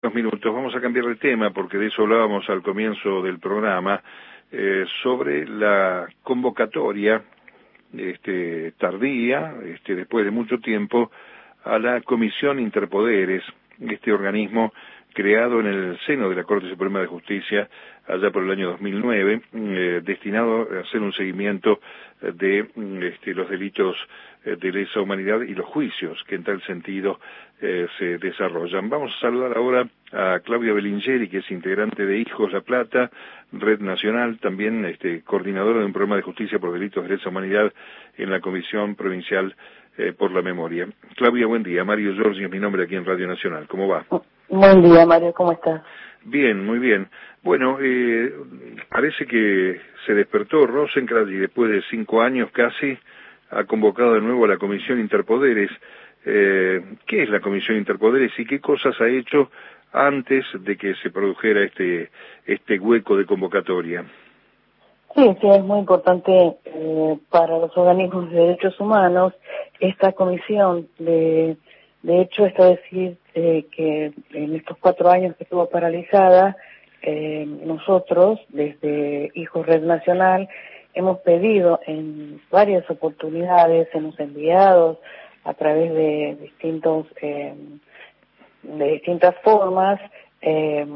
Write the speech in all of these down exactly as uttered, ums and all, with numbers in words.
Unos minutos, vamos a cambiar de tema porque de eso hablábamos al comienzo del programa, eh, sobre la convocatoria este, tardía, este, después de mucho tiempo, a la Comisión Interpoderes, este organismo creado en el seno de la Corte Suprema de Justicia allá por el año dos mil nueve, eh, destinado a hacer un seguimiento de este, los delitos de lesa humanidad y los juicios que en tal sentido eh, se desarrollan. Vamos a saludar ahora a Claudia Belingeri, que es integrante de Hijos La Plata, Red Nacional, también este, coordinadora de un programa de justicia por delitos de lesa humanidad en la Comisión Provincial eh, por la Memoria. Claudia, buen día. Mario Giorgi es mi nombre aquí en Radio Nacional. ¿Cómo va? Buen día, Mario. ¿Cómo estás? Bien, muy bien. Bueno, eh, parece que se despertó Rosenkrantz y después de cinco años casi ha convocado de nuevo a la Comisión Interpoderes. Eh, ¿Qué es la Comisión Interpoderes y qué cosas ha hecho antes de que se produjera este este hueco de convocatoria? Sí, sí, es muy importante eh, para los organismos de derechos humanos esta comisión. De, de hecho, esto es decir eh, que en estos cuatro años que estuvo paralizada, eh, nosotros, desde Hijos Red Nacional, hemos pedido en varias oportunidades, hemos enviado a través de distintos eh, de distintas formas eh,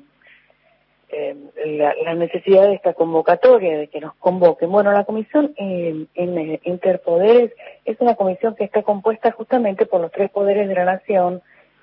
eh, la, la necesidad de esta convocatoria, de que nos convoquen. Bueno, la comisión en, en Interpoderes es una comisión que está compuesta justamente por los tres poderes de la nación,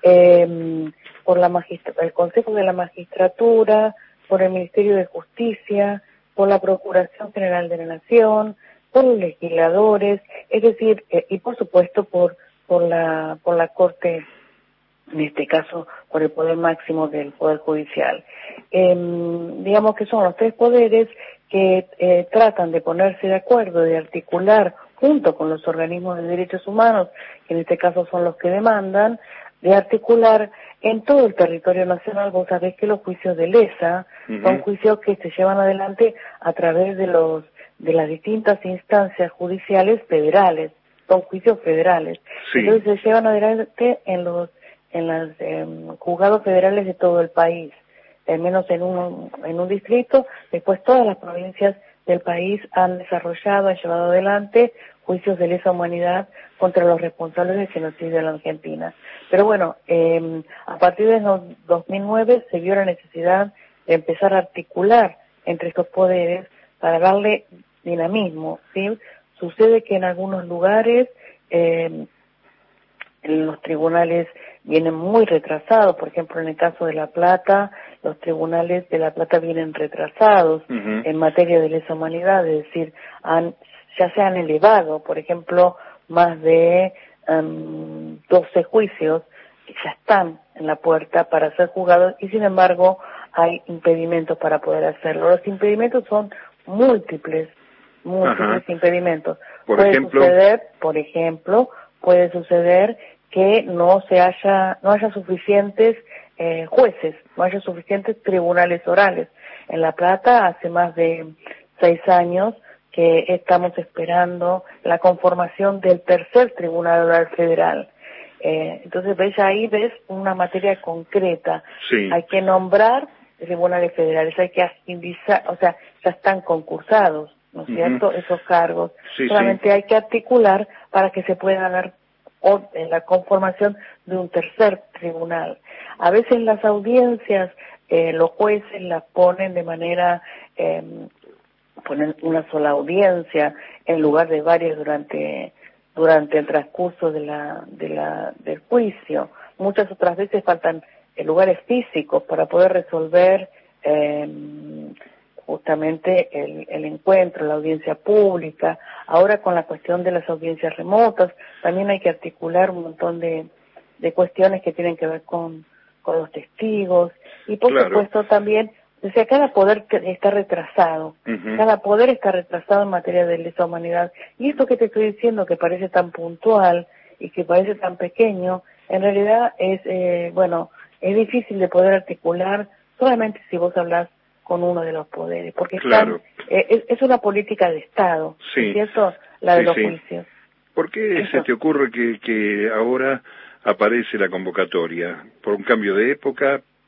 eh, por la magistra- el Consejo de la Magistratura, por el Ministerio de Justicia, por la Procuración General de la Nación, por los legisladores, es decir, eh, y por supuesto por por la por la Corte, en este caso por el poder máximo del Poder Judicial. Eh, digamos que son los tres poderes que eh, tratan de ponerse de acuerdo, de articular junto con los organismos de derechos humanos, que en este caso son los que demandan, de articular en todo el territorio nacional. Vos sabés que los juicios de lesa uh-huh. son juicios que se llevan adelante a través de los de las distintas instancias judiciales federales, son juicios federales. Sí. Entonces se llevan adelante en los en los eh, juzgados federales de todo el país, al menos en un en un distrito. Después todas las provincias del país han desarrollado, han llevado adelante juicios de lesa humanidad contra los responsables del genocidio en la Argentina. Pero bueno, eh, a partir de dos mil nueve se vio la necesidad de empezar a articular entre estos poderes para darle dinamismo, ¿sí? Sucede que en algunos lugares eh, los tribunales vienen muy retrasados. Por ejemplo, en el caso de La Plata, los tribunales de La Plata vienen retrasados uh-huh. en materia de lesa humanidad, es decir, han, ya se han elevado, por ejemplo, más de um, doce juicios que ya están en la puerta para ser juzgados y, sin embargo, hay impedimentos para poder hacerlo. Los impedimentos son múltiples, múltiples uh-huh. impedimentos. Por puede ejemplo, suceder, por ejemplo, puede suceder que no se haya, no haya suficientes eh, jueces, no haya suficientes tribunales orales. En La Plata hace más de seis años que estamos esperando la conformación del tercer tribunal oral federal. Eh, entonces ves ahí, ves una materia concreta. Sí. Hay que nombrar tribunales federales, hay que agilizar, o sea, ya están concursados, ¿no es uh-huh. cierto?, esos cargos. Sí, Solamente sí. hay que articular para que se pueda dar en la conformación de un tercer tribunal. A veces las audiencias, eh, los jueces las ponen de manera, eh, ponen una sola audiencia en lugar de varias durante durante el transcurso de la de la del juicio. Muchas otras veces faltan eh, lugares físicos para poder resolver eh, justamente el, el encuentro, la audiencia pública. Ahora con la cuestión de las audiencias remotas, también hay que articular un montón de, de cuestiones que tienen que ver con, con los testigos. Y por claro. supuesto también, o sea, cada poder está retrasado, uh-huh. cada poder está retrasado en materia de lesa humanidad. Y esto que te estoy diciendo, que parece tan puntual y que parece tan pequeño, en realidad es, eh, bueno, es difícil de poder articular solamente si vos hablas con uno de los poderes, porque claro. están, eh, es, es una política de Estado, sí. ¿es cierto? La de sí, los sí. juicios. ¿Por qué Eso. se te ocurre que, que ahora aparece la convocatoria? ¿Por un cambio de época?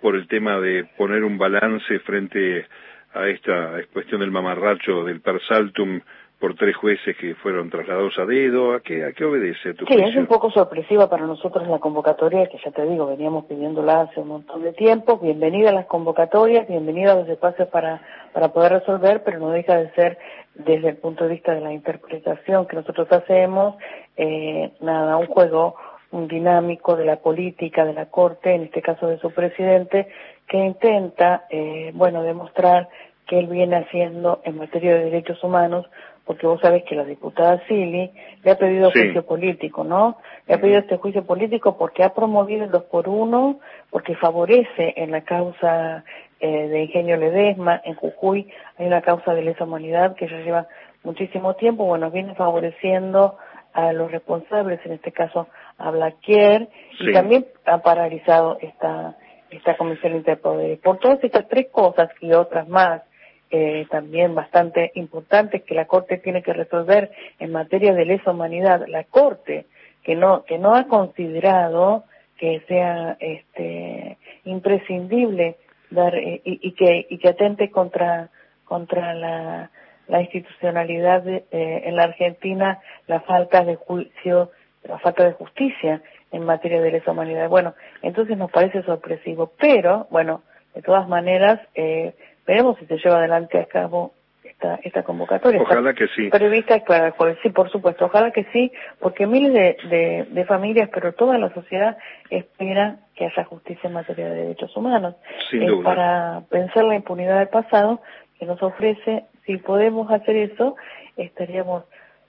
por el tema de poner un balance frente a esta cuestión del mamarracho del per saltum por tres jueces que fueron trasladados a dedo? ¿A qué, a qué obedece tu Sí, juicio? es un poco sorpresiva para nosotros la convocatoria, que ya te digo, veníamos pidiéndola hace un montón de tiempo. Bienvenida a las convocatorias, bienvenida a los espacios para, para poder resolver, pero no deja de ser, desde el punto de vista de la interpretación que nosotros hacemos, eh, nada, un juego un dinámico de la política de la Corte, en este caso de su presidente, que intenta, eh, bueno, demostrar que él viene haciendo en materia de derechos humanos, porque vos sabés que la diputada Silly le ha pedido Sí. juicio político, ¿no? Le ha pedido este juicio político porque ha promovido el dos por uno, porque favorece en la causa eh, de Ingenio Ledesma, en Jujuy, hay una causa de lesa humanidad que ya lleva muchísimo tiempo, bueno, viene favoreciendo a los responsables, en este caso a Blaquier, Sí. y también ha paralizado esta esta comisión interpoderes. Por todas estas tres cosas y otras más, eh, también bastante importantes que la Corte tiene que resolver en materia de lesa humanidad, la Corte que no que no ha considerado que sea este imprescindible dar eh, y, y que y que atente contra contra la la institucionalidad de, eh, en la Argentina, la falta de juicio, la falta de justicia en materia de lesa humanidad. Bueno, entonces nos parece sorpresivo, pero, bueno, de todas maneras, eh, veremos si se lleva adelante a cabo esta, esta convocatoria. Ojalá Está que sí. prevista para el jueves, sí, por supuesto, ojalá que sí, porque miles de, de, de familias, pero toda la sociedad espera que haya justicia en materia de derechos humanos. Sin eh, duda. Para vencer la impunidad del pasado, que nos ofrece, si podemos hacer eso, estaríamos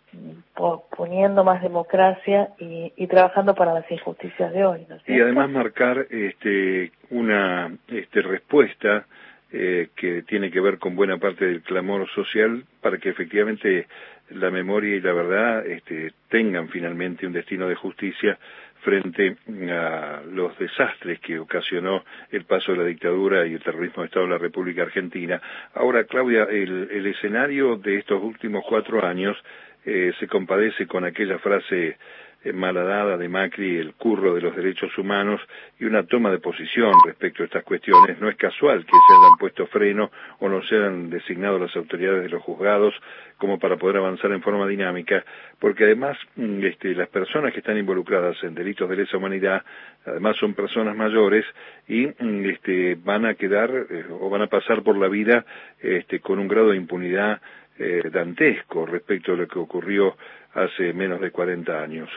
poniendo más democracia y, y trabajando para las injusticias de hoy, ¿no es cierto? Y además marcar este, una este, respuesta eh, que tiene que ver con buena parte del clamor social para que efectivamente la memoria y la verdad este, tengan finalmente un destino de justicia frente a los desastres que ocasionó el paso de la dictadura y el terrorismo de Estado en la República Argentina. Ahora, Claudia, el, el escenario de estos últimos cuatro años eh, se compadece con aquella frase eh, malhadada de Macri, el curro de los derechos humanos, y una toma de posición respecto a estas cuestiones. No es casual que se hayan puesto freno o no se hayan designado las autoridades de los juzgados como para poder avanzar en forma dinámica, porque además este, las personas que están involucradas en delitos de lesa humanidad, además son personas mayores y este, van a quedar eh, o van a pasar por la vida este, con un grado de impunidad eh, dantesco respecto a lo que ocurrió hace menos de cuarenta años.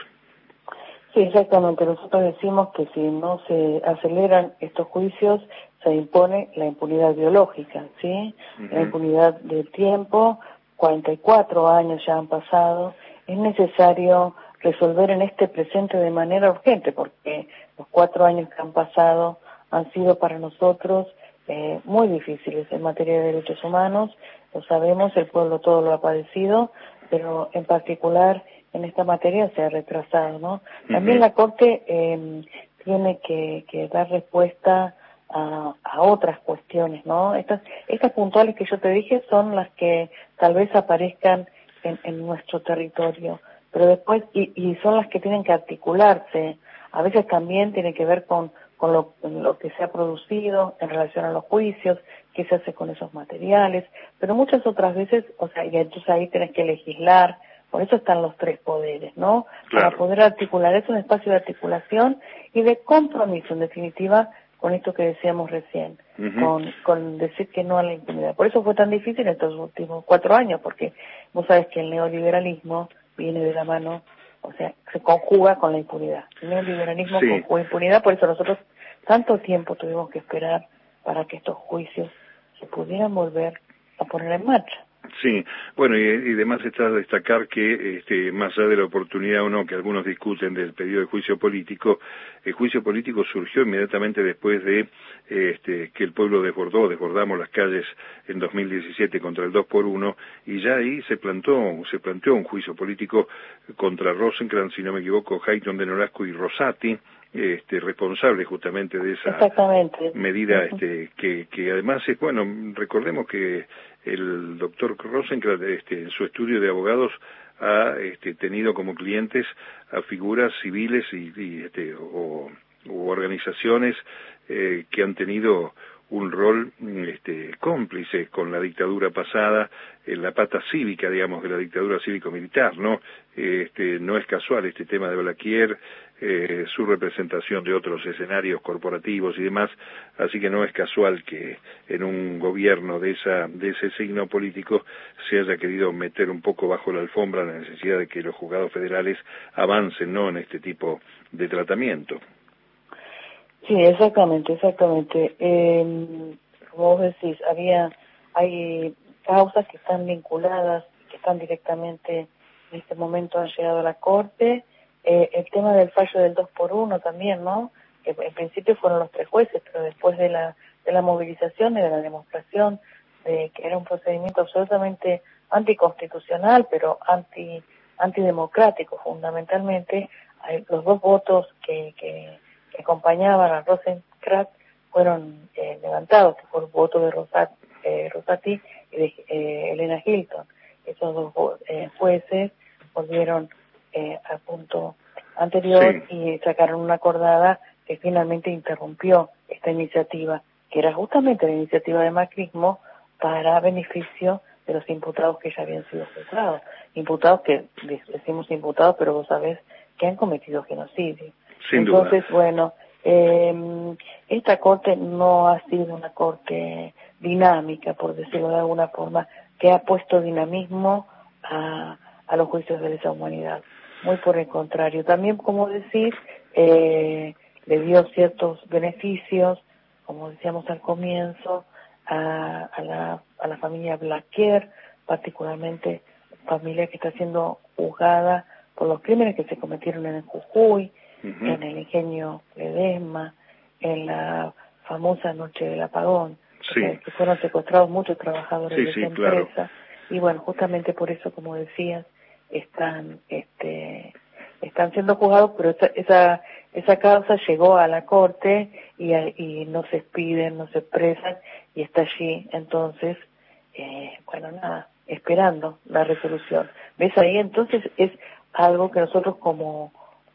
Sí, exactamente. Nosotros decimos que si no se aceleran estos juicios, se impone la impunidad biológica, ¿sí? Uh-huh. La impunidad del tiempo, cuarenta y cuatro años ya han pasado, es necesario resolver en este presente de manera urgente, porque los cuatro años que han pasado han sido para nosotros eh, muy difíciles en materia de derechos humanos, lo sabemos, el pueblo todo lo ha padecido, pero en particular en esta materia se ha retrasado, ¿no? Uh-huh. También la Corte eh, tiene que, que dar respuesta a, a otras cuestiones, ¿no? Estas, estas puntuales que yo te dije son las que tal vez aparezcan en, en nuestro territorio, pero después, y, y son las que tienen que articularse, a veces también tiene que ver con, con lo, lo que se ha producido en relación a los juicios, qué se hace con esos materiales, pero muchas otras veces, o sea, y entonces ahí tienes que legislar. Por eso están los tres poderes, ¿no? Claro. Para poder articular, es un espacio de articulación y de compromiso, en definitiva, con esto que decíamos recién, uh-huh. con, con decir que no a la impunidad. Por eso fue tan difícil estos últimos cuatro años, porque vos sabés que el neoliberalismo viene de la mano, o sea, se conjuga con la impunidad. El neoliberalismo sí. conjuga impunidad, por eso nosotros tanto tiempo tuvimos que esperar para que estos juicios se pudieran volver a poner en marcha. Sí, bueno, y, y además está a destacar que, este, más allá de la oportunidad o no que algunos discuten del pedido de juicio político, el juicio político surgió inmediatamente después de este, que el pueblo desbordó, desbordamos las calles en dos mil diecisiete contra el dos por uno, y ya ahí se plantó, se planteó un juicio político contra Rosenkrantz, si no me equivoco, Hayton de Nolasco y Rosati, este, responsable justamente de esa medida, este, que, que además es, bueno, recordemos que el doctor Rosenkrantz, este, en su estudio de abogados, ha este, tenido como clientes a figuras civiles y, y este, o, o organizaciones eh, que han tenido un rol este, cómplice con la dictadura pasada, en la pata cívica, digamos, de la dictadura cívico-militar, ¿no? Este, no es casual este tema de Blaquier, eh, su representación de otros escenarios corporativos y demás, así que no es casual que en un gobierno de esa de ese signo político se haya querido meter un poco bajo la alfombra la necesidad de que los juzgados federales avancen, ¿no?, en este tipo de tratamiento. Sí, exactamente, exactamente. Eh, como vos decís, había, hay causas que están vinculadas, que están directamente en este momento han llegado a la Corte. Eh, el tema del fallo del dos por uno también, ¿no? Que en principio fueron los tres jueces, pero después de la de la movilización y de la demostración de que era un procedimiento absolutamente anticonstitucional, pero anti antidemocrático fundamentalmente, hay los dos votos que que que acompañaban a Rosenkrantz fueron eh, levantados, que fue el voto de Rosat, eh, Rosati y de eh, Elena Hilton. Esos dos eh, jueces volvieron eh, al punto anterior sí. y sacaron una acordada que finalmente interrumpió esta iniciativa, que era justamente la iniciativa de macrismo para beneficio de los imputados que ya habían sido juzgados. Imputados que, decimos imputados, pero vos sabés que han cometido genocidio. Sin Entonces, duda. bueno, eh, esta corte no ha sido una corte dinámica, por decirlo de alguna forma, que ha puesto dinamismo a, a los juicios de lesa humanidad. Muy por el contrario. También, como decís, eh, le dio ciertos beneficios, como decíamos al comienzo, a, a, la, a la familia Blaquier, particularmente familia que está siendo juzgada por los crímenes que se cometieron en el Jujuy, Uh-huh. en el ingenio Ledesma, en la famosa noche del apagón, sí. que, que fueron secuestrados muchos trabajadores sí, de sí, esa empresa, claro. y bueno, justamente por eso, como decías, están este están siendo juzgados, pero esa esa, esa causa llegó a la corte y, y no se expiden, no se expresan, y está allí, entonces, eh, bueno, nada, esperando la resolución. ¿Ves ahí? Entonces es algo que nosotros como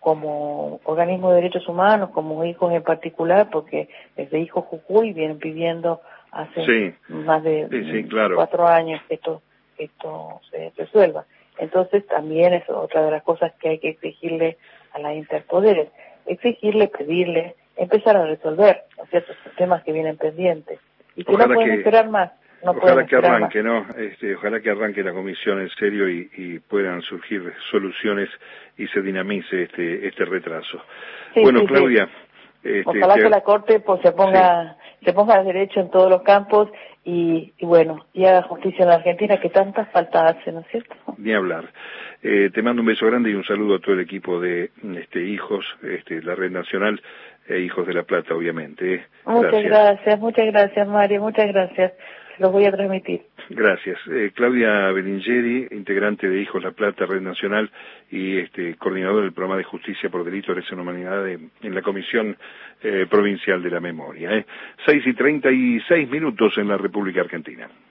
como organismo de derechos humanos, como hijos en particular, porque desde Hijos Jujuy vienen pidiendo hace sí. más de sí, sí, claro. cuatro años que esto, que esto se resuelva. Entonces también es otra de las cosas que hay que exigirle a las interpoderes, exigirle, pedirle, empezar a resolver, ¿no es cierto?, esos temas que vienen pendientes y que Ojalá no pueden que... esperar más. No ojalá que arranque, más. ¿no? Este, ojalá que arranque la comisión en serio y, y puedan surgir soluciones y se dinamice este este retraso. Sí, bueno, sí, Claudia, sí. Este, ojalá te... que la Corte pues se ponga sí. se ponga al derecho en todos los campos y, y bueno, y haga justicia en la Argentina, que tantas falta hace, ¿no es cierto? Ni hablar. Eh, te mando un beso grande y un saludo a todo el equipo de este Hijos, este, la Red Nacional e Hijos de la Plata, obviamente. ¿eh? Muchas gracias. gracias, muchas gracias, Mario, muchas gracias. Los voy a transmitir. Gracias. Eh, Claudia Belingeri, integrante de Hijos La Plata, Red Nacional, y este coordinador del programa de Justicia por Delitos de Lesa Humanidad de, en la Comisión eh, Provincial de la Memoria. ¿eh? seis y treinta y seis minutos en la República Argentina.